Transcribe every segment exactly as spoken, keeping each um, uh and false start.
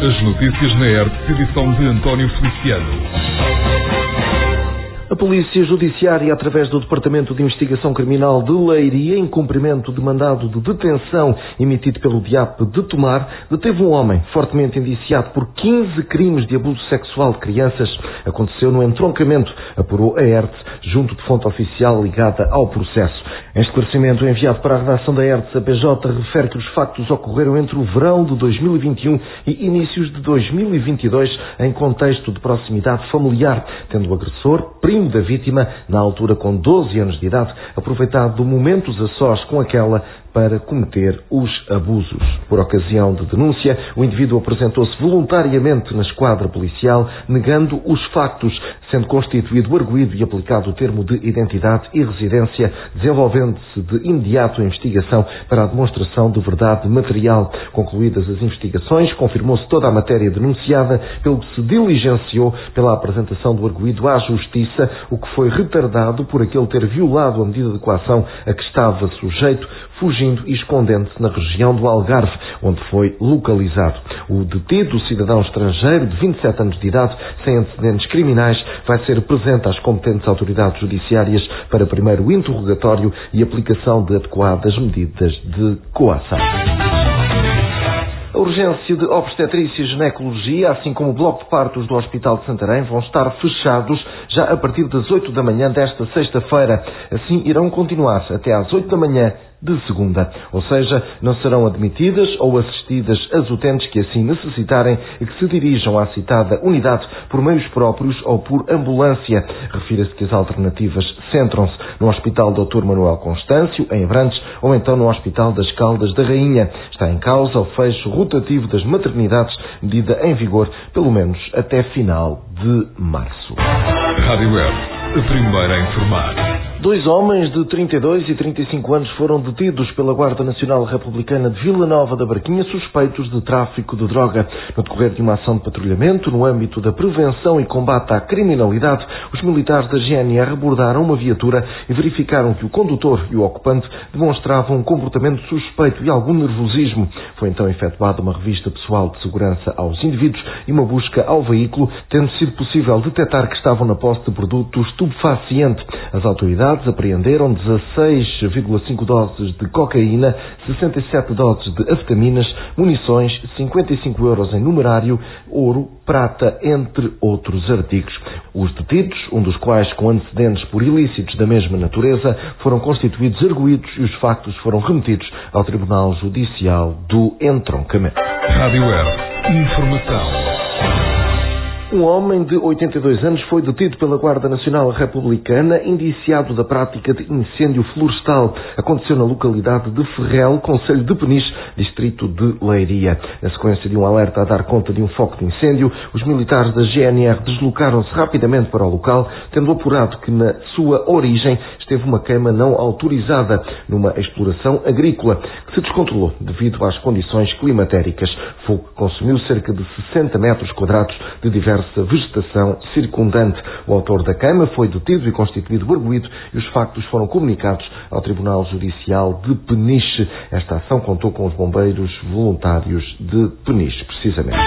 As notícias na E R T, edição de António Feliciano. A Polícia Judiciária, através do Departamento de Investigação Criminal de Leiria, em cumprimento de mandado de detenção emitido pelo D I A P de Tomar, deteve um homem fortemente indiciado por quinze crimes de abuso sexual de crianças. Aconteceu no entroncamento, apurou a E R T, junto de fonte oficial ligada ao processo. Em esclarecimento enviado para a redação da E R T, a P J refere que os factos ocorreram entre o verão de dois mil e vinte e um e inícios de dois mil e vinte e dois, em contexto de proximidade familiar, tendo o agressor, primo da vítima, na altura com doze anos de idade, aproveitado momentos a sós com aquela para cometer os abusos. Por ocasião de denúncia, o indivíduo apresentou-se voluntariamente na esquadra policial, negando os factos, sendo constituído o arguido e aplicado o termo de identidade e residência, desenvolvendo-se de imediato a investigação para a demonstração de verdade material. Concluídas as investigações, confirmou-se toda a matéria denunciada, pelo que se diligenciou pela apresentação do arguido à Justiça, o que foi retardado por aquele ter violado a medida de coação a que estava sujeito, fugindo e escondendo-se na região do Algarve, onde foi localizado. O detido, cidadão estrangeiro de vinte e sete anos de idade, sem antecedentes criminais, vai ser presente às competentes autoridades judiciárias para primeiro interrogatório e aplicação de adequadas medidas de coação. A urgência de obstetrícia e ginecologia, assim como o bloco de partos do Hospital de Santarém, vão estar fechados já a partir das oito da manhã desta sexta-feira. Assim irão continuar até às oito da manhã de segunda. Ou seja, não serão admitidas ou assistidas as utentes que assim necessitarem e que se dirijam à citada unidade por meios próprios ou por ambulância. Refira-se que as alternativas centram-se no Hospital doutor Manuel Constâncio, em Abrantes, ou então no Hospital das Caldas da Rainha. Está em causa o fecho rotativo das maternidades, medida em vigor pelo menos até final de março. Rádio E R T, a primeira a informar. Dois homens de trinta e dois e trinta e cinco anos foram detidos pela Guarda Nacional Republicana de Vila Nova da Barquinha, suspeitos de tráfico de droga. No decorrer de uma ação de patrulhamento, no âmbito da prevenção e combate à criminalidade, os militares da G N R abordaram uma viatura e verificaram que o condutor e o ocupante demonstravam um comportamento suspeito e algum nervosismo. Foi então efetuada uma revista pessoal de segurança aos indivíduos e uma busca ao veículo, tendo sido possível detectar que estavam na posse de produto estupefaciente. As autoridades apreenderam dezasseis vírgula cinco doses de cocaína, sessenta e sete doses de anfetaminas, munições, cinquenta e cinco euros em numerário, ouro, prata, entre outros artigos. Os detidos, um dos quais com antecedentes por ilícitos da mesma natureza, foram constituídos arguidos e os factos foram remetidos ao Tribunal Judicial do Entroncamento. Rádio E R T, informação. Um homem de oitenta e dois anos foi detido pela Guarda Nacional Republicana, indiciado da prática de incêndio florestal. Aconteceu na localidade de Ferrel, concelho de Peniche, distrito de Leiria. Na sequência de um alerta a dar conta de um foco de incêndio, os militares da G N R deslocaram-se rapidamente para o local, tendo apurado que na sua origem esteve uma queima não autorizada numa exploração agrícola, que se descontrolou devido às condições climatéricas. Fogo que consumiu cerca de sessenta metros quadrados de diversa vegetação circundante. O autor da queima foi detido e constituído arguido e os factos foram comunicados ao Tribunal Judicial de Peniche. Esta ação contou com os bombeiros voluntários de Peniche, precisamente.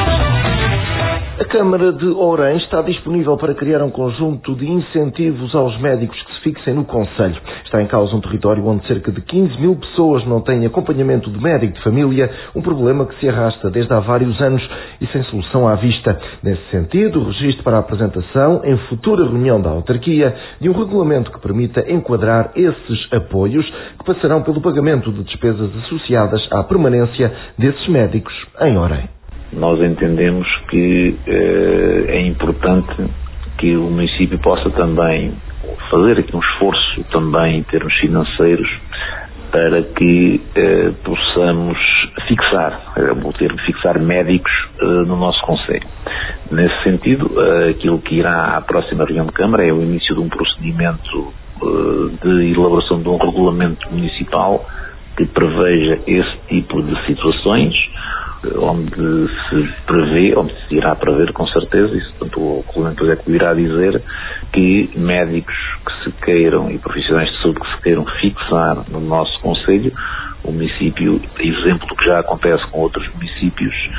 A Câmara de Orém está disponível para criar um conjunto de incentivos aos médicos que se fixem no concelho. Está em causa um território onde cerca de quinze mil pessoas não têm acompanhamento de médico de família, um problema que se arrasta desde há vários anos e sem solução à vista. Nesse sentido, o registro para a apresentação, em futura reunião da autarquia, de um regulamento que permita enquadrar esses apoios, que passarão pelo pagamento de despesas associadas à permanência desses médicos em Orém. Nós entendemos que eh, é importante que o município possa também fazer aqui um esforço também em termos financeiros para que eh, possamos fixar, eh, o termo fixar médicos eh, no nosso concelho. Nesse sentido, eh, aquilo que irá à próxima reunião de Câmara é o início de um procedimento eh, de elaboração de um regulamento municipal que preveja esse tipo de situações, onde se prevê, onde se irá prever com certeza, isso portanto o regulamento é que irá dizer que médicos que se queiram e profissionais de saúde que se queiram fixar no nosso concelho, o município, exemplo do que já acontece com outros municípios,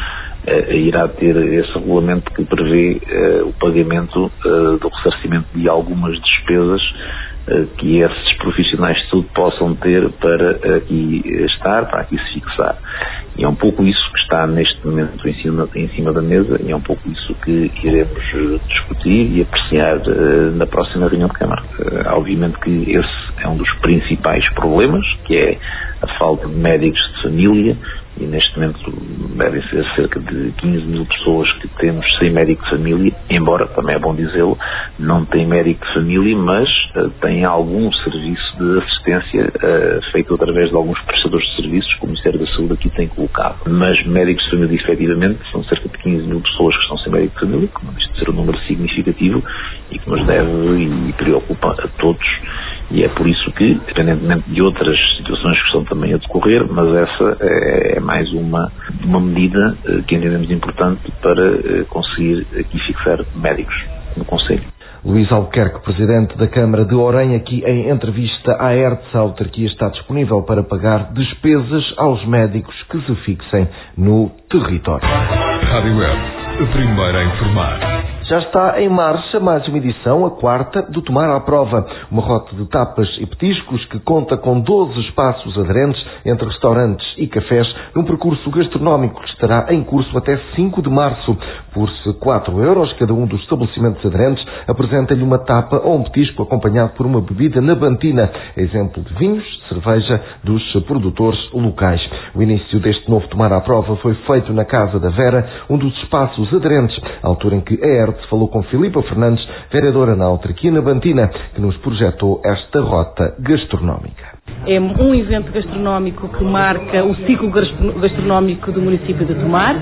uh, irá ter esse regulamento que prevê uh, o pagamento uh, do ressarcimento de algumas despesas uh, que esses profissionais de saúde possam ter para aqui estar, para aqui se fixar. E é um pouco isso que está neste momento em cima, em cima da mesa, e é um pouco isso que iremos uh, discutir e apreciar uh, na próxima reunião de Câmara. Uh, obviamente que esse é um dos principais problemas, que é a falta de médicos de família, e neste momento devem ser cerca de quinze mil pessoas que temos sem médico de família, embora, também é bom dizê-lo, não tem médico de família, mas uh, tem algum serviço de assistência uh, feito através de alguns prestadores de serviços que o Ministério da Saúde aqui tem colocado. Mas médicos de família, efetivamente, são cerca de quinze mil pessoas que estão sem médico de família, que não deixa de ser um número significativo e que nos deve e preocupa a todos. E é por isso que, independentemente de outras situações que estão também a decorrer, mas essa é mais uma, uma medida que entendemos importante para conseguir aqui fixar médicos no Conselho. Luís Albuquerque, Presidente da Câmara de Orem, aqui em entrevista à E R T S, a autarquia está disponível para pagar despesas aos médicos que se fixem no território. Rádio Web, a primeira a informar. Já está em marcha mais uma edição, a quarta, do Tomar à Prova, uma rota de tapas e petiscos que conta com doze espaços aderentes entre restaurantes e cafés, num percurso gastronómico que estará em curso até cinco de março. Por quatro euros, cada um dos estabelecimentos aderentes apresenta-lhe uma tapa ou um petisco acompanhado por uma bebida na bantina, exemplo de vinhos, cerveja dos produtores locais. O início deste novo Tomar à Prova foi feito na Casa da Vera, um dos espaços aderentes, à altura em que a E R T S falou com Filipa Fernandes, vereadora na autarquia na Bantina, que nos projetou esta rota gastronómica. É um evento gastronómico que marca o ciclo gastronómico do município de Tomar, uh,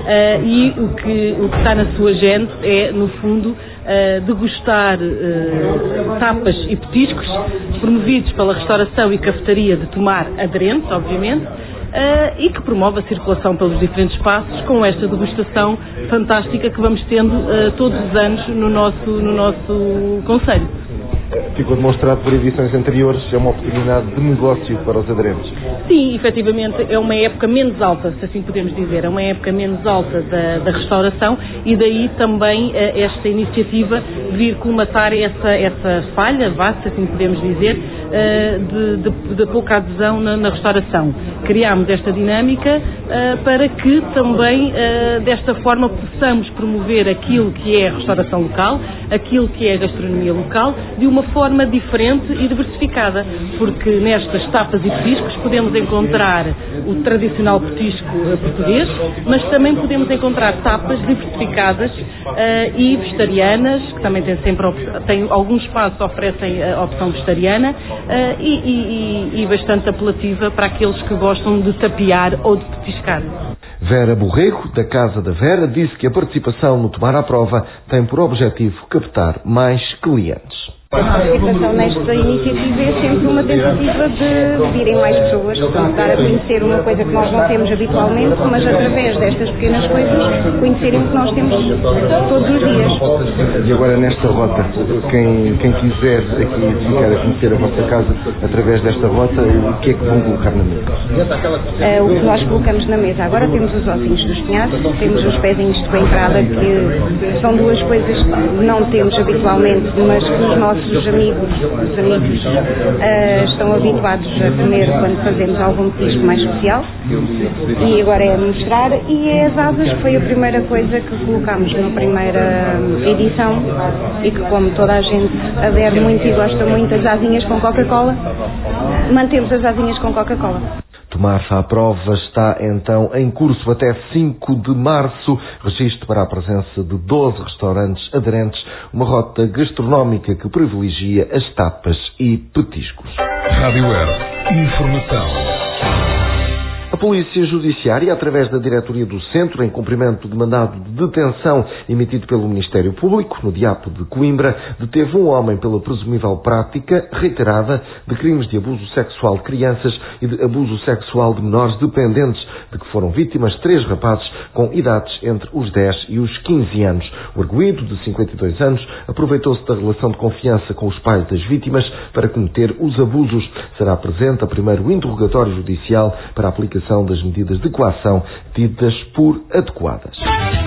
e o que, o que está na sua gente é, no fundo, uh, degustar uh, tapas e petiscos promovidos pela restauração e cafetaria de Tomar aderentes, obviamente, Uh, e que promove a circulação pelos diferentes espaços com esta degustação fantástica que vamos tendo uh, todos os anos no nosso, no nosso concelho. Ficou demonstrado por edições anteriores, é uma oportunidade de negócio para os aderentes. Sim, efetivamente é uma época menos alta, se assim podemos dizer, é uma época menos alta da, da restauração, e daí também uh, esta iniciativa vir colmatar essa, essa falha, vá, se assim podemos dizer, uh, de, de, de pouca adesão na, na restauração. Criámos esta dinâmica uh, para que também uh, desta forma possamos promover aquilo que é a restauração local, aquilo que é a gastronomia local, de uma forma diferente e diversificada, porque nestas tapas e petiscos podemos encontrar o tradicional petisco português, mas também podemos encontrar tapas diversificadas uh, e vegetarianas, que também têm sempre tem, alguns espaços oferecem a opção vegetariana, uh, e, e, e bastante apelativa para aqueles que gostam de tapear ou de petiscar. Vera Borrego, da Casa da Vera, disse que a participação no Tomar à Prova tem por objetivo captar mais clientes. A participação nesta iniciativa é sempre uma tentativa de virem mais pessoas, portanto, dar a conhecer uma coisa que nós não temos habitualmente, mas através destas pequenas coisas conhecerem o que nós temos todos os dias. E agora nesta rota, quem, quem quiser aqui ficar a conhecer a vossa casa através desta rota, o que é que vão colocar na mesa? Uh, o que nós colocamos na mesa agora, temos os ossinhos dos pinhaços, temos os pezinhos de coentrada, que são duas coisas que não temos habitualmente, mas que os nossos os amigos, os amigos uh, estão habituados a comer quando fazemos algum petisco mais especial, e agora é mostrar, e é as asas, que foi a primeira coisa que colocámos na primeira edição e que, como toda a gente adere muito e gosta muito, as asinhas com Coca-Cola, mantemos as asinhas com Coca-Cola. Tomar à Prova está então em curso até cinco de março. Registro para a presença de doze restaurantes aderentes, uma rota gastronómica que privilegia as tapas e petiscos. Rádio Web, informação. A Polícia Judiciária, através da Diretoria do Centro, em cumprimento de mandado de detenção emitido pelo Ministério Público, no D I A P de Coimbra, deteve um homem pela presumível prática reiterada de crimes de abuso sexual de crianças e de abuso sexual de menores dependentes, de que foram vítimas três rapazes com idades entre os dez e os quinze anos. O arguido, de cinquenta e dois anos, aproveitou-se da relação de confiança com os pais das vítimas para cometer os abusos. Será presente a primeiro interrogatório judicial para a aplicação aplicação das medidas de coação tidas por adequadas.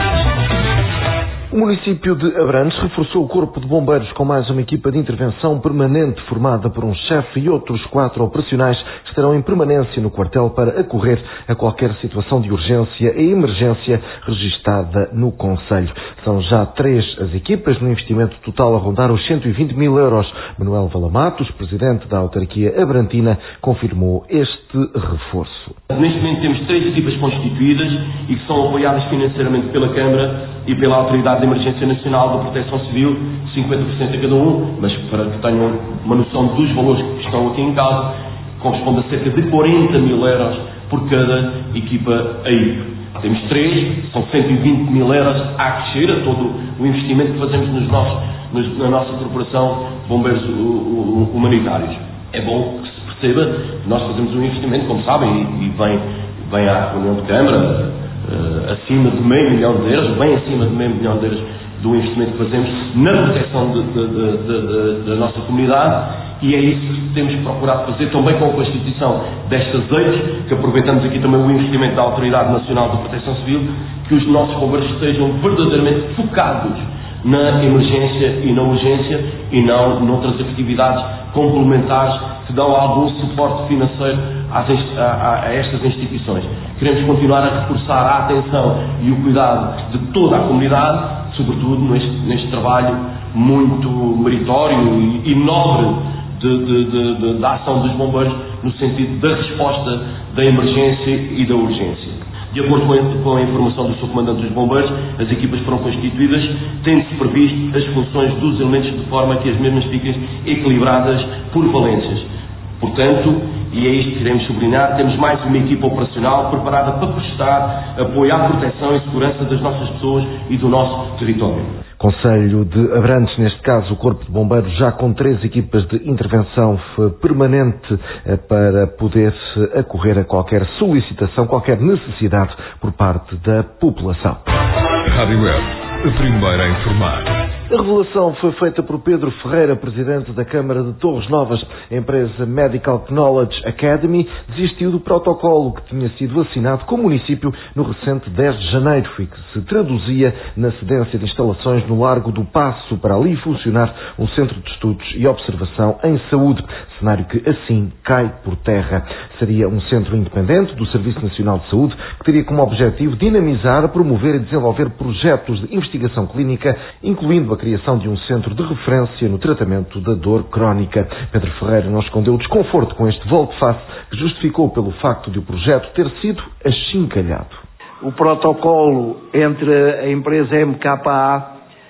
O município de Abrantes reforçou o corpo de bombeiros com mais uma equipa de intervenção permanente formada por um chefe e outros quatro operacionais que estarão em permanência no quartel para acorrer a qualquer situação de urgência e emergência registada no concelho. São já três as equipas, no investimento total a rondar os cento e vinte mil euros. Manuel Valamatos, presidente da autarquia abrantina, confirmou este reforço. Neste momento temos três equipas constituídas e que são apoiadas financeiramente pela Câmara e pela Autoridade de Emergência Nacional da Proteção Civil, cinquenta por cento a cada um, mas para que tenham uma noção dos valores que estão aqui em causa, corresponde a cerca de quarenta mil euros por cada equipa A I P. Temos três, são cento e vinte mil euros a crescer a todo o investimento que fazemos nos nossos, nos, na nossa corporação de bombeiros humanitários. É bom que se perceba que nós fazemos um investimento, como sabem, e, e vem, vem à reunião de Câmara, Uh, acima de meio milhão de euros, bem acima de meio milhão de euros do investimento que fazemos na proteção de, de, de, de, de, da nossa comunidade, e é isso que temos procurado fazer também com a constituição destas eitas, que aproveitamos aqui também o investimento da Autoridade Nacional de Proteção Civil, que os nossos bombeiros estejam verdadeiramente focados na emergência e na urgência e não noutras atividades complementares que dão algum suporte financeiro às, a, a estas instituições. Queremos continuar a reforçar a atenção e o cuidado de toda a comunidade, sobretudo neste, neste trabalho muito meritório e, e nobre de, de, de, de, da ação dos bombeiros no sentido da resposta da emergência e da urgência. De acordo com a, com a informação do seu comandante dos bombeiros, as equipas foram constituídas, tendo-se previsto as funções dos elementos de forma que as mesmas fiquem equilibradas por valências. Portanto, e é isto que queremos sublinhar, temos mais uma equipa operacional preparada para prestar apoio à proteção e segurança das nossas pessoas e do nosso território. Concelho de Abrantes, neste caso o Corpo de Bombeiros, já com três equipas de intervenção permanente para poder acorrer a qualquer solicitação, qualquer necessidade por parte da população. Rádio Web, a primeira a informar. A revelação foi feita por Pedro Ferreira, presidente da Câmara de Torres Novas. A empresa Medical Knowledge Academy desistiu do protocolo que tinha sido assinado com o município no recente dez de janeiro e que se traduzia na cedência de instalações no Largo do Paço para ali funcionar um centro de estudos e observação em saúde, cenário que assim cai por terra. Seria um centro independente do Serviço Nacional de Saúde que teria como objetivo dinamizar, promover e desenvolver projetos de investigação clínica, incluindo a criação de um centro de referência no tratamento da dor crónica. Pedro Ferreira não escondeu o desconforto com este volte-face que justificou pelo facto de o projeto ter sido achincalhado. O protocolo entre a empresa M K A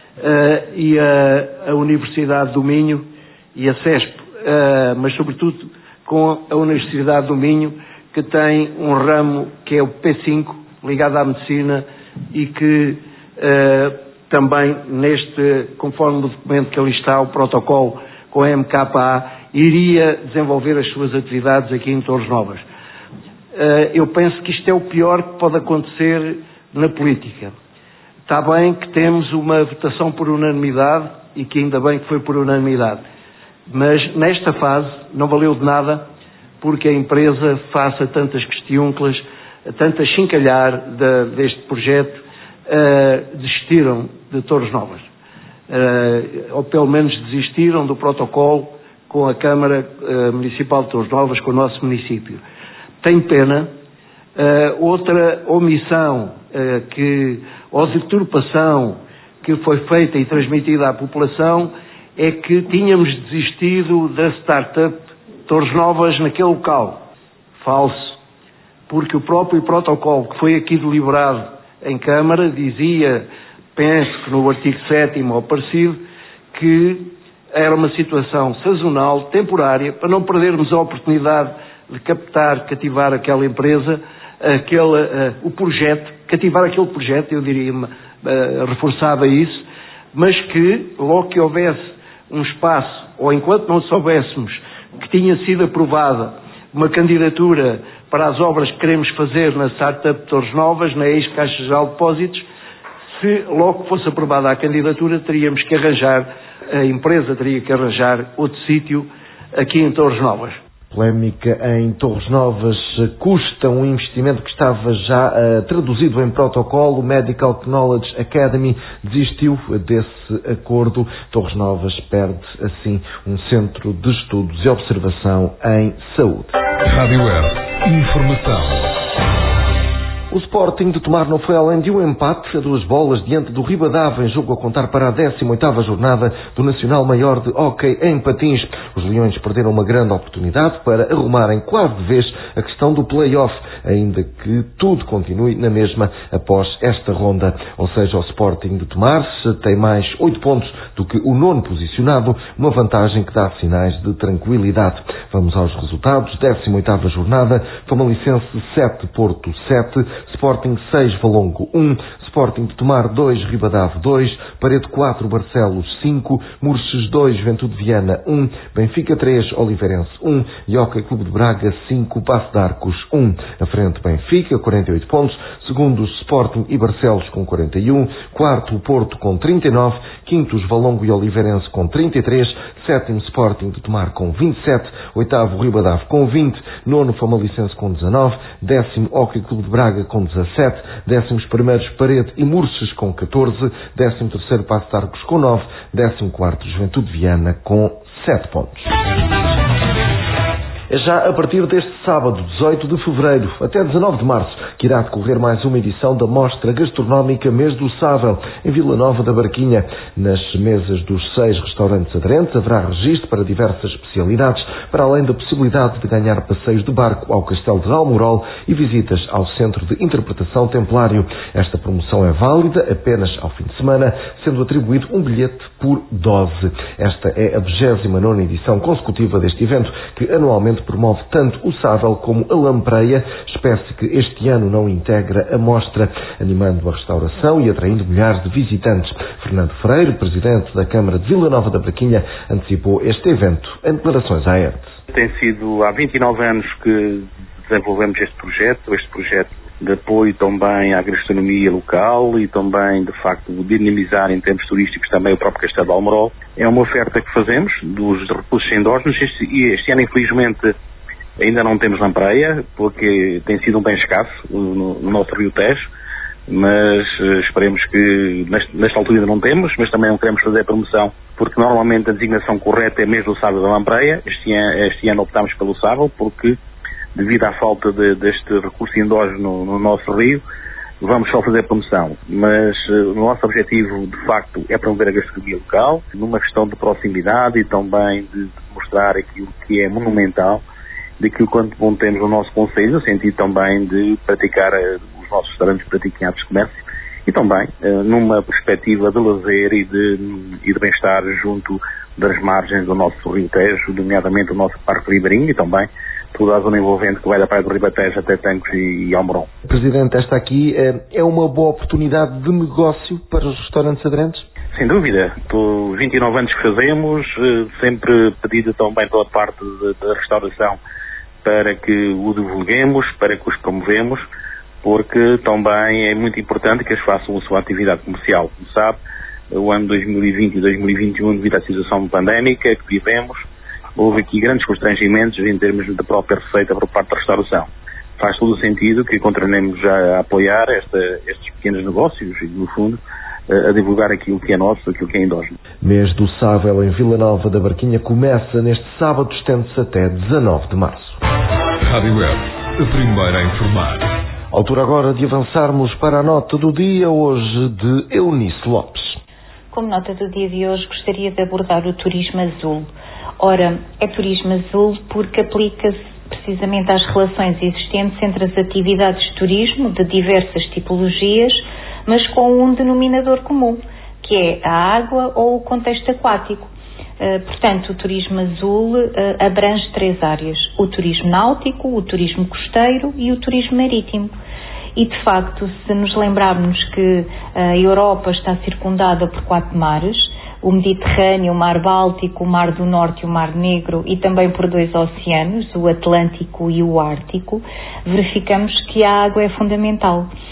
uh, e a, a Universidade do Minho e a CESP, uh, mas sobretudo com a Universidade do Minho, que tem um ramo que é o P cinco, ligado à medicina, e que uh, também neste, conforme o documento que ali está, o protocolo com a M K A, iria desenvolver as suas atividades aqui em Torres Novas. Eu penso que isto é o pior que pode acontecer na política. Está bem que temos uma votação por unanimidade, e que ainda bem que foi por unanimidade, mas nesta fase não valeu de nada, porque a empresa faça tantas questiúnculas, tanto a chincalhar de, deste projeto, Uh, desistiram de Torres Novas, uh, ou pelo menos desistiram do protocolo com a Câmara uh, Municipal de Torres Novas, com o nosso município. Tenho pena. Uh, outra omissão, uh, que, ou deturpação que foi feita e transmitida à população é que tínhamos desistido da startup Torres Novas naquele local. Falso, porque o próprio protocolo que foi aqui deliberado em Câmara dizia, penso que no artigo sétimo ou parecido, que era uma situação sazonal, temporária, para não perdermos a oportunidade de captar, cativar aquela empresa, aquele, uh, o projeto, cativar aquele projeto, eu diria, uh, reforçava isso, mas que logo que houvesse um espaço, ou enquanto não soubéssemos que tinha sido aprovada uma candidatura para as obras que queremos fazer na Startup Torres Novas, na ex-Caixa Geral de Depósitos, se logo fosse aprovada a candidatura, teríamos que arranjar, a empresa teria que arranjar outro sítio aqui em Torres Novas. Polémica em Torres Novas custa um investimento que estava já uh, traduzido em protocolo. Medical Knowledge Academy desistiu desse acordo. Torres Novas perde, assim, um centro de estudos e observação em saúde. Rádio Web. Informação. O Sporting de Tomar não foi além de um empate a duas bolas diante do Ribadava em jogo a contar para a décima oitava jornada do Nacional Maior de Hóquei em Patins. Os Leões perderam uma grande oportunidade para arrumarem quase de vez a questão do play-off, ainda que tudo continue na mesma após esta ronda. Ou seja, o Sporting de Tomar tem mais oito pontos do que o nono posicionado, uma vantagem que dá sinais de tranquilidade. Vamos aos resultados. décima oitava jornada, Famalichense sete, Porto sete, Sporting seis, Valongo um, Sporting de Tomar dois, Ribadave dois, Paredes quatro, Barcelos cinco, Murches dois, Juventude de Viana um, Benfica três, Oliveirense um, e Hóquei Clube de Braga cinco, Paço de Arcos um. Na frente, Benfica, quarenta e oito pontos, segundos, Sporting e Barcelos com quarenta e um, quarto, o Porto com trinta e nove, quintos, Valongo e Oliveirense com trinta e três, sétimo, Sporting de Tomar com vinte e sete, oitavo, Ribadave com vinte, nono, Famalichense com dezanove, décimo, Hóquei Clube de Braga com dezassete, décimos primeiros, Parede e Murches com catorze, décimo terceiro, Paço de Arcos com nove, décimo quarto, Juventude de Viana com sete pontos. É já a partir deste sábado, dezoito de fevereiro, até dezanove de março, que irá decorrer mais uma edição da Mostra Gastronómica Mês do Sável, em Vila Nova da Barquinha. Nas mesas dos seis restaurantes aderentes haverá registro para diversas especialidades, para além da possibilidade de ganhar passeios de barco ao Castelo de Almorol e visitas ao Centro de Interpretação Templário. Esta promoção é válida apenas ao fim de semana, sendo atribuído um bilhete por dose. Esta é a vigésima nona edição consecutiva deste evento, que anualmente promove tanto o Sável como a lampreia, espécie que este ano não integra a mostra, animando a restauração e atraindo milhares de visitantes. Fernando Freire, presidente da Câmara de Vila Nova da Barquinha, antecipou este evento em declarações à E R T. Tem sido há vinte e nove anos que desenvolvemos este projeto, este projeto de apoio também à gastronomia local e também, de facto, de dinamizar em termos turísticos também o próprio Castelo de Almorol. É uma oferta que fazemos dos recursos endógenos e este ano, infelizmente, ainda não temos lampreia, porque tem sido um bem escasso no, no nosso Rio Tejo, mas uh, esperemos que, nesta, nesta altura ainda não temos, mas também não queremos fazer a promoção, porque normalmente a designação correta é mesmo o sábado da lampreia. Este ano, este ano optámos pelo sábado, porque devido à falta de, deste recurso endógeno no, no nosso rio, vamos só fazer promoção. Mas uh, o nosso objetivo, de facto, é promover a gastronomia local, numa questão de proximidade e também de, de mostrar aquilo que é monumental, daquilo quanto bom temos no nosso concelho, no sentido também de praticar, uh, os nossos restaurantes pratiquem atos de comércio, e também uh, numa perspectiva de lazer e de, e de bem-estar junto das margens do nosso Rio Tejo, nomeadamente o nosso Parque Ribeirinho e também toda a zona envolvente que vai da Praia do Ribatejo até Tancos e, e Almorol. Presidente, esta aqui é, é uma boa oportunidade de negócio para os restaurantes aderentes? Sem dúvida. Por vinte e nove anos que fazemos, sempre pedido também pela parte da restauração para que o divulguemos, para que os promovemos, porque também é muito importante que eles façam a sua atividade comercial. Como sabe, o ano dois mil e vinte e dois mil e vinte e um, devido à situação pandémica que vivemos, houve aqui grandes constrangimentos em termos da própria receita por parte da restauração. Faz todo o sentido que continuemos a apoiar esta, estes pequenos negócios e, no fundo, a divulgar aquilo que é nosso, aquilo que é endógeno. Mês do Sável em Vila Nova da Barquinha começa neste sábado, estende-se até dezanove de março. Rádio Web, a primeira a informar. Altura agora de avançarmos para a nota do dia, hoje de Eunice Lopes. Como nota do dia de hoje, gostaria de abordar o turismo azul. Ora, é turismo azul porque aplica-se precisamente às relações existentes entre as atividades de turismo de diversas tipologias, mas com um denominador comum, que é a água ou o contexto aquático. Uh, portanto, o turismo azul uh, abrange três áreas: o turismo náutico, o turismo costeiro e o turismo marítimo. E, de facto, se nos lembrarmos que a Europa está circundada por quatro mares, o Mediterrâneo, o Mar Báltico, o Mar do Norte e o Mar Negro, e também por dois oceanos, o Atlântico e o Ártico, verificamos que a água é fundamental.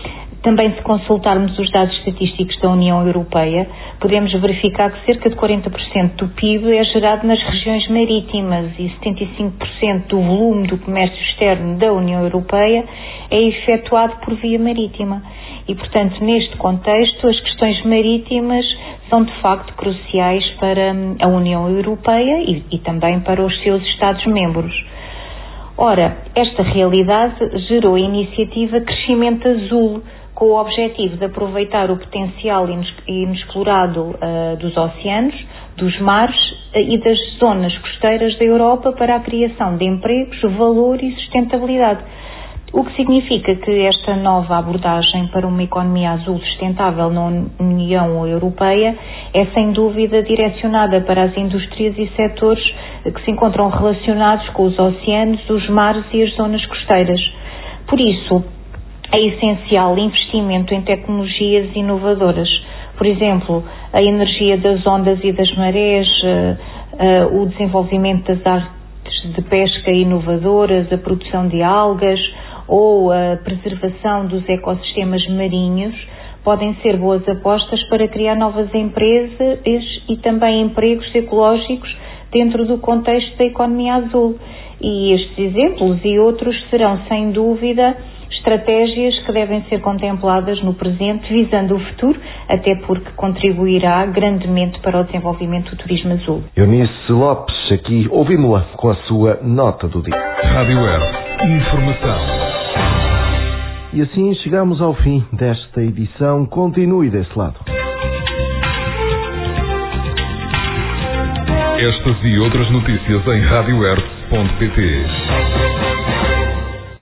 Também, se consultarmos os dados estatísticos da União Europeia, podemos verificar que cerca de quarenta por cento do P I B é gerado nas regiões marítimas e setenta e cinco por cento do volume do comércio externo da União Europeia é efetuado por via marítima. E, portanto, neste contexto, as questões marítimas são de facto cruciais para a União Europeia e, e também para os seus Estados-membros. Ora, esta realidade gerou a iniciativa Crescimento Azul, com o objetivo de aproveitar o potencial inexplorado uh, dos oceanos, dos mares uh, e das zonas costeiras da Europa para a criação de empregos, valor e sustentabilidade. O que significa que esta nova abordagem para uma economia azul sustentável na União Europeia é sem dúvida direcionada para as indústrias e setores que se encontram relacionados com os oceanos, os mares e as zonas costeiras. Por isso, é essencial investimento em tecnologias inovadoras. Por exemplo, a energia das ondas e das marés, uh, uh, o desenvolvimento das artes de pesca inovadoras, a produção de algas ou a preservação dos ecossistemas marinhos podem ser boas apostas para criar novas empresas e também empregos ecológicos dentro do contexto da economia azul. E estes exemplos e outros serão, sem dúvida, estratégias que devem ser contempladas no presente, visando o futuro, até porque contribuirá grandemente para o desenvolvimento do turismo azul. Eunice Lopes, aqui ouvimos-la com a sua nota do dia. Rádio Earth. Informação. E assim chegamos ao fim desta edição. Continue desse lado. Estas e outras notícias em rádio earth ponto pt.